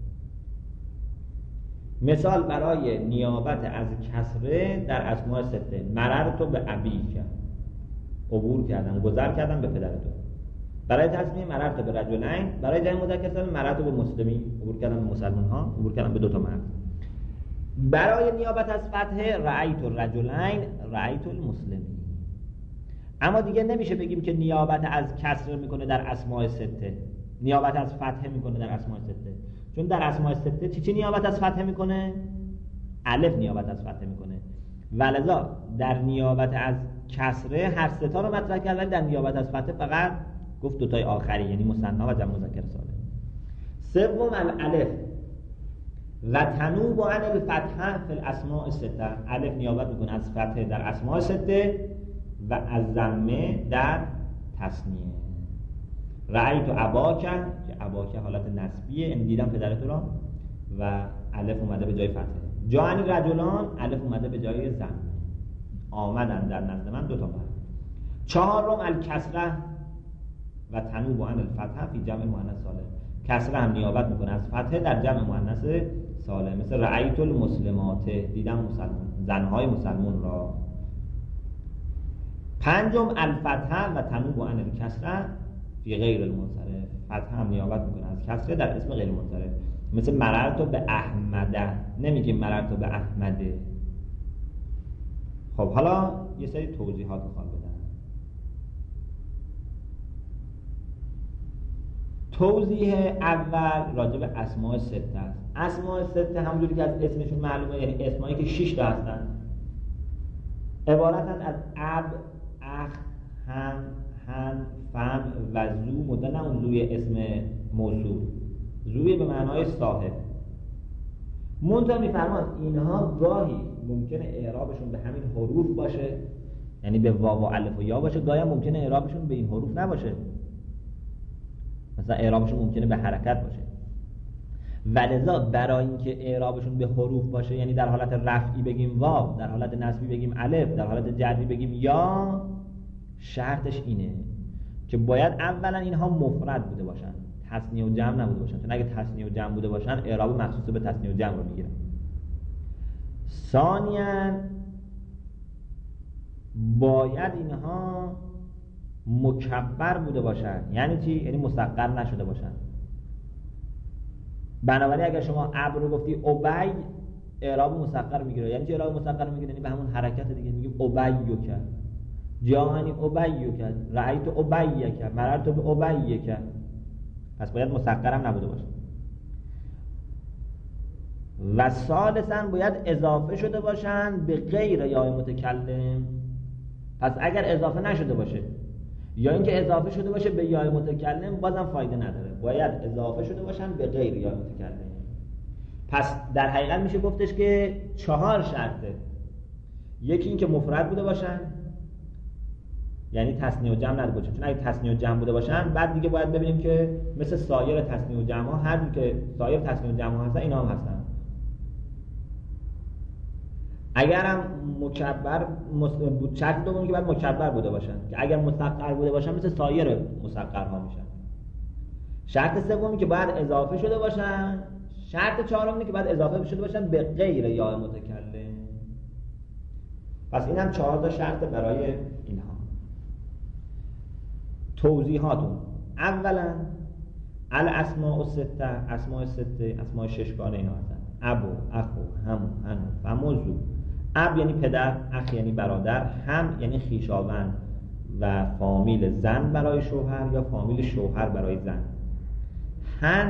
مثال برای نیابت از کسره در اسماء سته: مررت به ابیک، عبور کردم، گذر کردم به پدر تو. برای تثنیه مررت به رجلین، برای جمع مذکر سالم مررت به مسلمین، عبور کردم به مسلمان ها، عبور کردم به دو تا مرد. برای نیابت از فتحه رأیت الرجلین رأیت المسلمین. اما دیگه نمیشه بگیم که نیابت از کسره میکنه در اسماء سته، نیابت از فتحه میکنه در اسماء سته. چون در اسماء سته چی چی نیابت از فتحه میکنه؟ الف نیابت از فتحه میکنه. ولذا در نیابت از کسره هر سه تا رو مطرح کرد، ولی در نیابت از فتحه فقط گفت دو تای آخری، یعنی مثنا و جمع مذکر سالم. سوم الالف و تنوب عن الفتحه فی الاسماء سته. الف نیابت میکنه از فتحه در اسماء سته و از ضمه در تثنیه. رأیت اباک که اباک حالت نسبیه، این دیدم پدرت را، و الف اومده به جای فتحه. جاءنی رجلان، الف اومده به جای ضمه، آمدن در نزد من دو تا مرد. چهارم الکسره و تنوب عن الفتحه فی جمع مؤنث سالم. کسره هم نیابت میکنه از فتحه در جمع مؤنث سالم، مثل رأیت المسلمات، دیدم مسلمان، زنهای مسلمان را. پنجم الفتحه و تنوب عن الکسره فی غیر المنصرف. فتحه هم نیابت میکنه از کسره در اسم غیر منصرف، مثل مررت به احمده، نمیگیم مررت به احمده. خب حالا یه سری توضیحات میخوام بدم. توضیح اول راجع به اسماء سته است. اسماء سته همونجوری که از اسمشون معلومه، یعنی اسمایی که شش تا هستن، عبارتند از اب، اخ، هم، هن، فم و زو. مدن اون زوی اسم موصول، زوی به معنای صاحب. منتها میفرمان اینها گاهی ممکنه اعرابشون به همین حروف باشه، یعنی به واو و الف و یا باشه، گاهی هم ممکنه اعرابشون به این حروف نباشه، مثلا اعرابشون ممکنه به حرکت باشه. ولذا برای اینکه اعرابشون به حروف باشه، یعنی در حالت رفعی بگیم واو، در حالت نصبی بگیم الف، در حالت جری بگیم یا، شرطش اینه که باید اولا اینها مفرد بوده باشن، تثنیه و جمع نبوده باشن. چون اگه تثنیه و جمع بوده باشن اعراب مخصوص به تثنیه و جمع رو میگیرن. ثانیاً باید اینها مکبر بوده باشن. یعنی چی؟ یعنی مصغر نشده باشن. بنابراین اگر شما ابر رو گفتی ابی، اعراب مصغر میگیره. یعنی چی اعراب مصغر میگیره؟ یعنی به همون حرکت دیگه میگیم ابیک، جاءنی ابیک، رأیت ابیک، مررت به ابیک. پس باید مصغر هم نبوده باشه. و ثالثاً باید اضافه شده باشن به غیر یای متکلم. پس اگر اضافه نشده باشه یا اینکه اضافه شده باشه به یای متکلم، بازم فایده نداره. باید اضافه شده باشن به غیر یای متکلم. پس در حقیقت میشه گفتش که چهار شرطه. یکی این که مفرد بوده باشن، یعنی تثنیه و جمع نبوده باشن. چون اگه تثنیه و جمع بوده باشن بعد دیگه باید ببینیم که مثل سایر تثنیه و جمع ها، هر که سایر تثنیه و جمع ها هستن اینا هم هستن. اگر هم مکبر بود، شرط دومی که باید مکبر بوده باشن، که اگر مصغر بوده باشن مثل سایر مصغرها میشن. شرط سومی که باید اضافه شده باشن. شرط چهارم اینه که باید اضافه شده باشن به غیر یا متکلم. پس این هم چهار تا شرط برای اینها. توضیحاتون: اولا الاسماء السته، اسماء سته اسماء ششگانه اینا هستن: ابو، اخو، همو، هنو، فمو، زو. اب یعنی پدر، اخ یعنی برادر، هم یعنی خویشاوند و فامیل زن برای شوهر یا فامیل شوهر برای زن. هن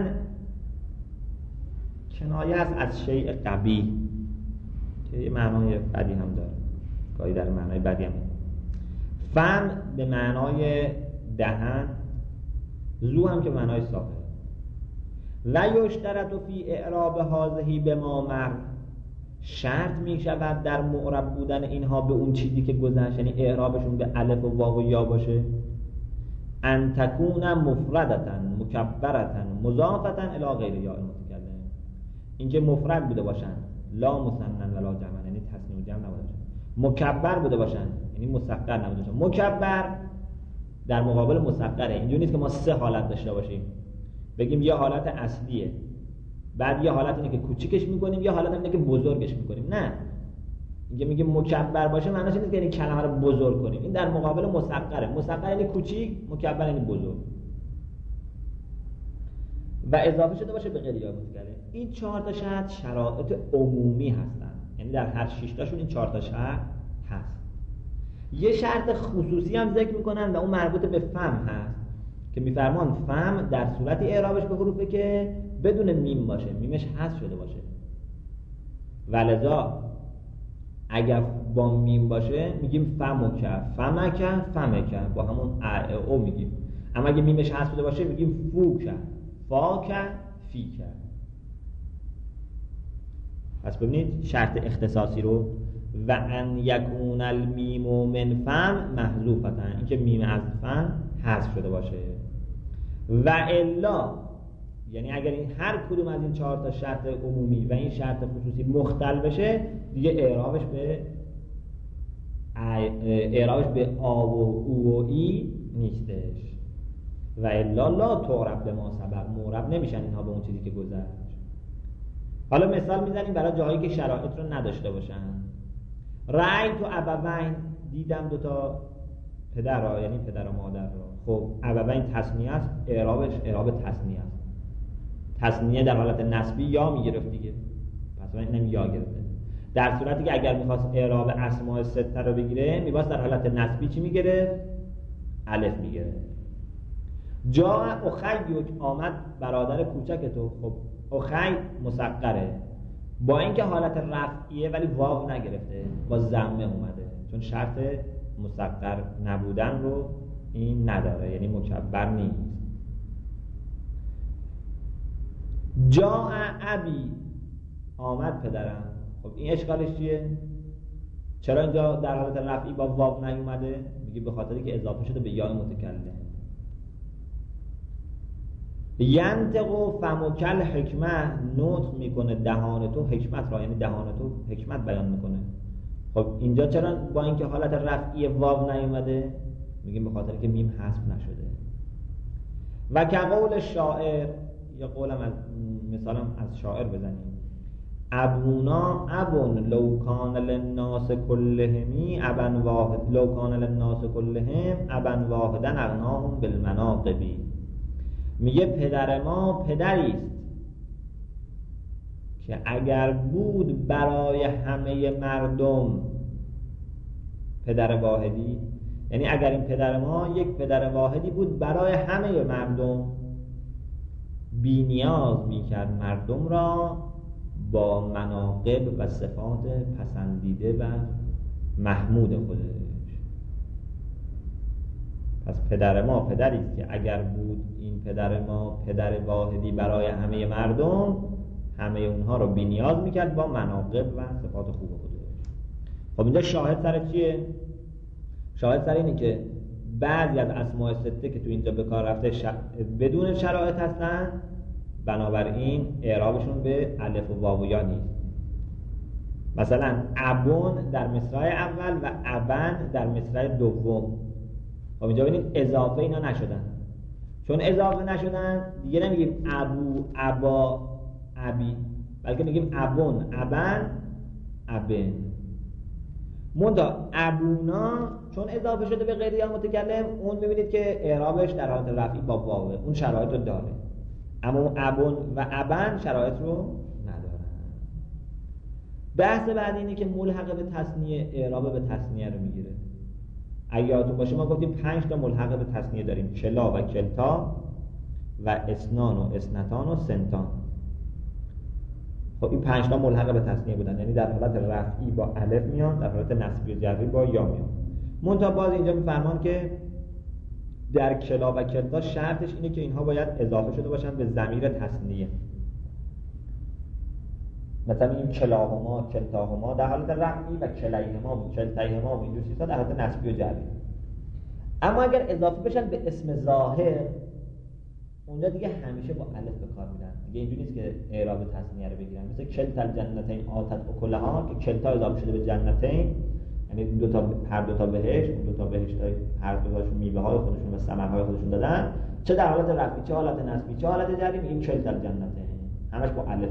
کنایه است از شیء قبیح که یه معنای بدی هم داره، گاهی در معنای بدی هم. فم به معنای دهن، زو هم که معنای ساقه. و یشترط فی اعراب هذه بما مر، شرط می شود در معرب بودن اینها به اون چیزی که گذشت، یعنی اعرابشون به الف و واو و یا باشه. ان تکون مفردتا مکبرتا مضافتا الی غیر یا المتکلم، اینکه مفرد بوده باشن، لا مثنن ولا جمع، یعنی تثنیه و جمع نبوده باشن، مکبر بوده باشن یعنی مصغر نبوده باشن. مکبر در مقابل مصغره. اینجوری نیست که ما سه حالت داشته باشیم، بگیم یه حالت اصلیه، بعد یه حالت اینه که کوچیکش میکنیم، یه حالت اینه که بزرگش میکنیم. نه، اینکه میگیم مکبر باشه معنیش اینه که یعنی کلمه رو بزرگ کنیم. این در مقابل مصغره. مصغر یعنی کوچیک، مکبر یعنی بزرگ و اضافه شده باشه به غیر یا المتکلم. این چهار تا شرط شرایط عمومی هستن، یعنی در هر شش تاشون این چهار تا شرط هست. یه شرط خصوصی هم ذکر میکنن و اون مربوط به فم هست که میفرمان فم در صورتی اعرابش به حروفه که بدون میم باشه، میمش حذف شده باشه. ولذا اگر با میم باشه میگیم فمک، فمک، فمک، با همون ا او میگیم. اما اگه میمش حذف شده باشه میگیم فوک، فاک، فیک. پس ببینید شرط اختصاصی رو، و ان یکون المیم من فم محذوفتا، اینکه میم از فم حذف شده باشه. و الا، یعنی اگر این هر کدوم از این چهار تا شرط عمومی و این شرط خصوصی مختل بشه، دیگه اعرابش به اعرابش به آ و او و ای نیستش. و الا لا تعرب به ما سبق، معرب نمیشن اینها به اون چیزی که گذشت. حالا مثال میزنیم برای جاهایی که شرایط رو نداشته باشن. رأیت ابوین، دیدم دوتا پدر را، یعنی پدر و مادر را. خب ابوین تثنیه است، اعرابش اعراب تثنیه است. تثنیه در حالت نسبی یا میگرفت دیگه، پس من اینم یا گرفته. در صورتی که اگر میخواست اعراب اسماء سته رو بگیره، میباید در حالت نسبی چی میگرفت؟ الف میگرفت. جا اخیک، آمد برادر کوچک تو. خب اخی مصغره، با اینکه حالت رفعیه ولی واو نگرفته، با ضمه اومده، چون شرط مصغر نبودن رو این نداره، یعنی مکبر نیست. جا ابی، آمد پدرم. خب این اشکالش چیه؟ چرا اینجا در حالت رفعی با واو نیومده؟ میگه به خاطری که اضافه شده به یا متکلم. ینطق فمکل حکمه، نطق میکنه دهان تو حکمت را، یعنی دهان تو حکمت بیان میکنه. خب اینجا چرا با اینکه حالت رفعی واو نیومده؟ میگیم به خاطر که میم حذف نشده. و که قول شاعر، یا قولم از مثالم از شاعر بزنیم، ابونا ابون لو کان للناس کلهمی ابن واحد لو کان للناس کلهم ابن واحدا اغناهم بالمناقبی. میگه پدر ما پدری است که اگر بود برای همه مردم پدر واحدی، یعنی اگر این پدر ما یک پدر واحدی بود برای همه مردم، بی نیاز میکرد مردم را با مناقب و صفات پسندیده و محمود خودش. پس پدر ما پدری است که اگر بود این پدر ما پدر واحدی برای همه مردم، همه اونها رو بی نیاز میکرد با مناقب و صفات خوب خودش. خب اینجا شاهد سر چیه؟ شاهد سر اینه که بعضی از اسماء سته که تو اینجا به کار رفته ش... بدون شرایط هستن، بنابراین اعرابشون به الف و واو و یا نیست. مثلا ابون در مصرع اول و ابن در مصرع دوم. خب اینجا ببینید اضافه اینا نشدن. چون اضافه نشدن دیگه نمیگیم ابو، ابا، ابی، بلکه میگیم ابون، ابن، ابن. منتها ابونا چون اضافه شده به غیر یا متکلم، اون ببینید که اعرابش در حالت رفعی با واوه، اون شرایط رو داره. اما اون ابون و ابن شرایط رو ندارن. بحث بعد اینه که ملحق به تثنیه اعراب به تثنیه رو میگیره. اگه یادتون باشه ما گفتیم پنج تا ملحق به تثنیه داریم: کلا و کلتا و اسنان و اسنتان و سنتان. خب این پنج تا ملحق به تثنیه بودن، یعنی در حالت رفعی با الف میان، در حالت نصبی و جری با یا میان. منتها باز اینجا میفرمان که در کلا و کلتا شرطش اینه که اینها باید اضافه شده باشن به ضمیر تثنیه. مثلا این کلاهما، کلتاهما در حالت رفعی و کلیهما و کلتیهما و اینجور چیزا در حالت نصبی و جری. اما اگر اضافه بشن به اسم ظاهر، اونجا دیگه همیشه با الف به کار میرن. دیگه اینجوری نیست که اعراب تثنیه رو بگیرن، مثل کلتا الجنتین آتت اکلها که کلتا اضافه شده به جنتین، یعنی دو تا هر دو تا بهشت، اون دو تا بهشت هر دو تاشون میوه های خودشون و ثمرهای خودشون دادن، چه در حالت رفعی چه حالت نصبی چه حالت جری، این کلتا الجنتین همش با الفه.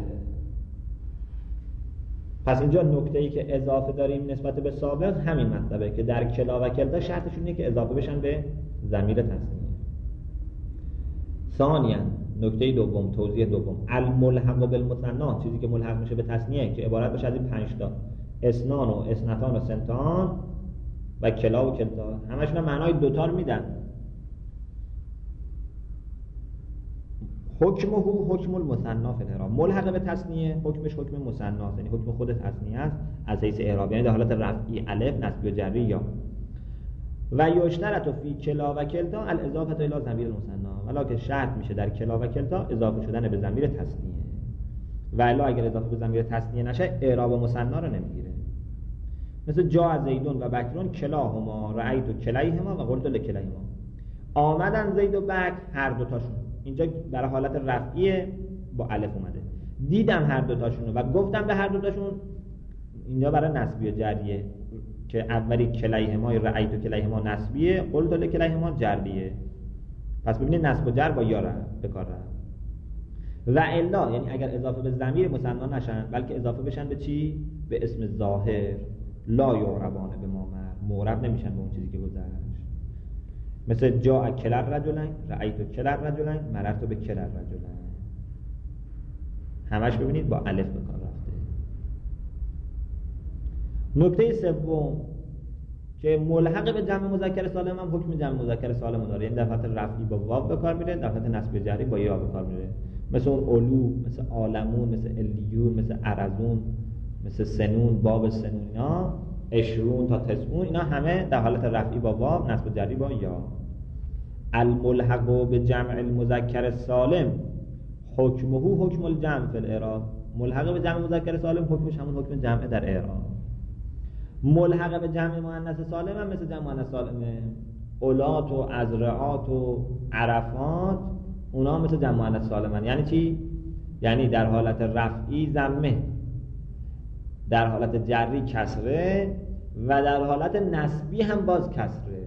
پس اینجا نکته‌ای که اضافه داریم نسبت به سابق همین مطلبه که در کلا و کلتا شرطشون اینه که اضافه بشن به ضمیر تثنیه. ثانیاً نکته دوم، توضیح دوم، الملحق بالمثنی، چیزی که ملحق میشه به تثنیه که عبارت بشه از این پنج تا، اسنان و اسنتان و سنتان و کلا و کلتا، همشون معنای دوتا رو میدن. حکمه حکم المثنی فی الاعراب، ملحق به تثنیه حکمش حکم مثنی است، یعنی حکم خود تثنیه است از حیث اعراب، یعنی در حالت رفعی الف، نصبی و جری یا. و یشترط فی کلا و کلتا الاضافه الی ضمیر المثنی، ولکن شرط میشه در کلا و کلتا اضافه شدن به ضمیر تثنیه، و الا اگر اضافه به ضمیر تثنیه نشه اعراب مثنی رو نمیگیره. مثل جاء زیدون و بکرون کلاهما، رأیت کلیهما و قلت لکلیهما، آمدن زید و بکر هر دو تاشون، اینجا برای حالت رفعیه با الف اومده، دیدم هر دو تاشون و گفتم به هر دو تاشون، اینجا برای نسبی و جریه که اولی کلیهما یا رأیت کلیهما نسبیه، قلت لکلیهما جریه. پس ببینید نسب و جر با یا به کار رفت. و الا یعنی اگر اضافه به ضمیر مثنی نشن بلکه اضافه بشن به چی؟ به اسم ظاهر، لا یعربان به ما مر، معرب نمیشن به اون چیزی که گذشت. مثل جاء کل الرجلین، رأیت کل الرجلین، مررت به کل الرجلین، همش ببینید با الف به کار رفته. نکته سوم که ملحق به جمع مذکر سالم هم حکم جمع مذکر سالم داره، یعنی در حالت رفعی با واو به کار میره، در حالت نصبی جری با یا به کار میره. مثل اون علو، مثل عالمون، مثل الیون، مثل ارزون، مثل سنون، باب سنون، اینا اشرون تا تسعون، اینا همه در حالت رفعی با واو، نصب جری با یا. الملحق به جمع المذکر سالم حکمه حکم الجمع فی الاعراب، ملحق به جمع مذکر سالم حکمش همون حکم جمع در اعراب. ملحق به جمع مؤنث سالم هم مثل جمع مؤنث سالمه، اولات و ازرعات و عرفات، اونا مثل جمع مؤنث سالمن. یعنی چی؟ یعنی در حالت رفعی ضمه، در حالت جری کسره و در حالت نسبی هم باز کسره.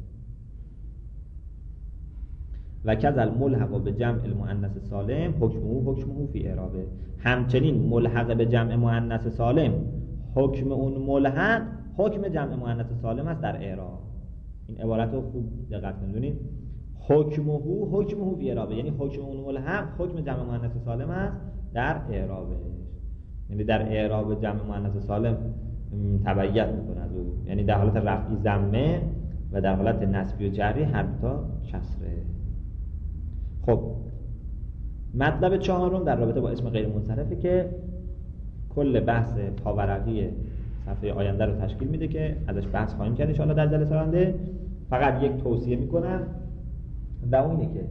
و کذل ملحق به جمع المؤنث سالم حکمه حکمه فی اعرابه، همچنین ملحق به جمع مؤنث سالم حکم اون ملحق حکم جمع مؤنث سالم است در اعراب. این عبارت رو خوب دقت کنید، حکمه حکمه فی اعرابه، یعنی حکم اون ملحق حکم جمع مؤنث سالم است در اعرابش، یعنی در اعراب جمع مؤنث سالم تبعیت میکنه از او، یعنی در حالت رفعی ضمه و در حالت نسبی و جری هر دو تا کسره. خب مطلب چهارم در رابطه با اسم غیر منصرفه که کل بحث پاورقی صفحه آینده رو تشکیل میده که ازش بحث خواهیم کرد ان شاء الله در جلسه آینده. فقط یک توصیه میکنم و اون اینه که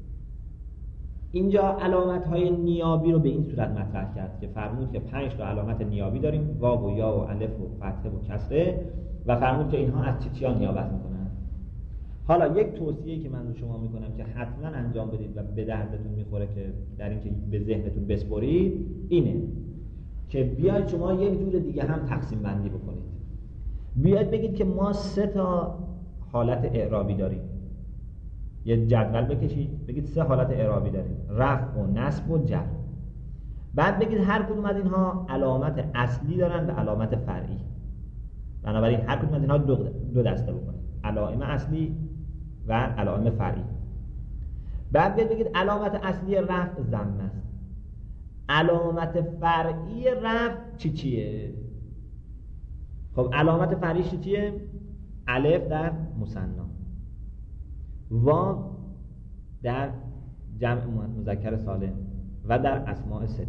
اینجا علامت های نیابی رو به این صورت مطرح کرد که فرمود که پنج تا علامت نیابی داریم، واو و یا و الف و فتحه و کسره، و فرمود که اینها از چی چیا نیابت میکنن. حالا یک توصیه‌ای که من به شما میکنم که حتما انجام بدید و به دردتون میخوره که در این که به ذهنتون بسپرید اینه که بیاید شما یک جور دیگه هم تقسیم بندی بکنید. بیاید بگید که ما سه تا حالت اعرابی داریم، یه جدول بکشید بگید سه حالت اعرابی داریم، رفع و نصب و جر. بعد بگید هر کدوم از اینها علامت اصلی دارن و علامت فرعی. بنابراین هر کدوم از اینها دو, دو دسته بکنید، علائم اصلی و علائم فرعی. بعد بیاید بگید علامت اصلی رفع ضمه است، علامت فرعی رفع چی چیه؟ خب علامت فرعی چی چیه؟ الف در مثنی، واو در جمع مذکر سالم و در اسماء سته.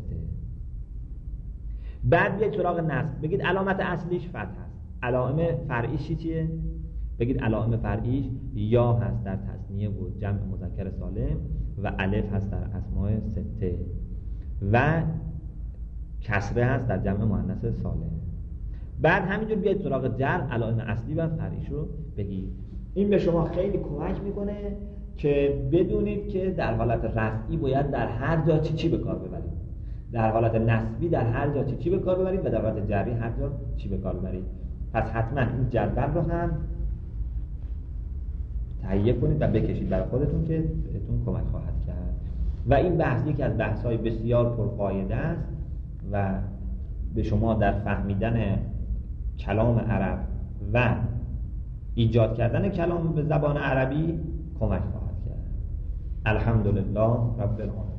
بعد بیاید سراغ نصب، بگید علامت اصلیش فتح است، علائم فرعیش چیه؟ بگید علائم فرعیش یا هست در تثنیه و جمع مذکر سالم و الف هست در اسماء سته و کسره هست در جمع مؤنث سالم. بعد همینجور بیاید سراغ جر، علائم اصلی و فرعیش رو بگید. این به شما خیلی کمک میکنه که بدونید که در حالت رفعی باید در هر جا چی چی به کار ببرید، در حالت نسبی در هر جا چی چی به کار ببرید و در حالت جری هر جا چی به کار ببرید. پس حتما این جدول رو هم تهیه کنید و بکشید برای خودتون که بهتون کمک خواهد کرد. و این بحث یکی از بحث‌های بسیار پرفایده است و به شما در فهمیدن کلام عرب و ایجاد کردن کلام به زبان عربی کمک خواهد کرد. الحمدلله رب العالمین.